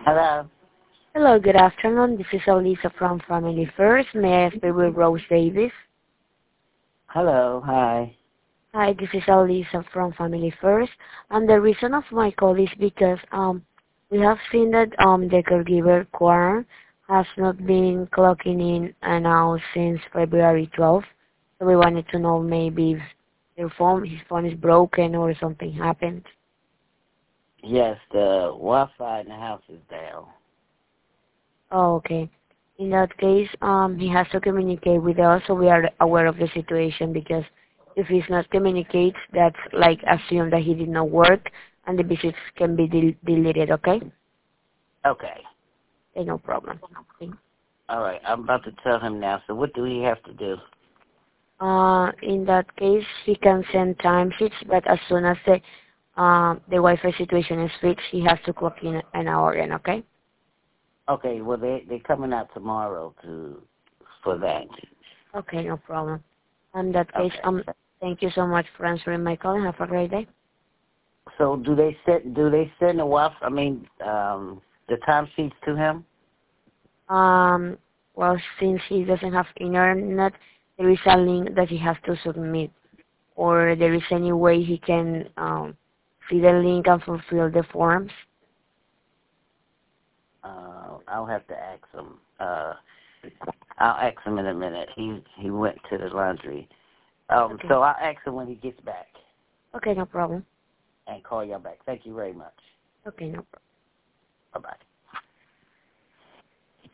Hello. Hello, good afternoon. This is Elisa from Family First. May I speak with Rose Davis? Hello. Hi. Hi, this is Elisa from Family First. And the reason of my call is because we have seen that the caregiver quorum has not been clocking in and out since February 12th. So we wanted to know maybe if his phone is broken or something happened. Yes, the Wi-Fi in the house is down. Oh, okay. In that case, he has to communicate with us so we are aware of the situation because if he's not communicate, that's like assume that he did not work and the visits can be deleted, okay? Okay. Okay, no problem. Okay. All right. I'm about to tell him now. So what do we have to do? In that case, he can send timesheets, but as soon as the Wi-Fi situation is fixed, he has to clock in an hour in, okay? Okay. Well, they're coming out tomorrow for that. Okay, no problem. In that case, Okay. thank you so much for answering my call and have a great day. So do they send the Wi-Fi? I mean, the timesheets to him? Well, since he doesn't have internet, there is a link that he has to submit, or there is any way he can see the link and fulfill the forms. I'll have to ask him. I'll ask him in a minute. He went to the laundry. Okay. So I'll ask him when he gets back Okay, no problem. and call y'all back. Thank you very much. Okay, no problem. Bye-bye.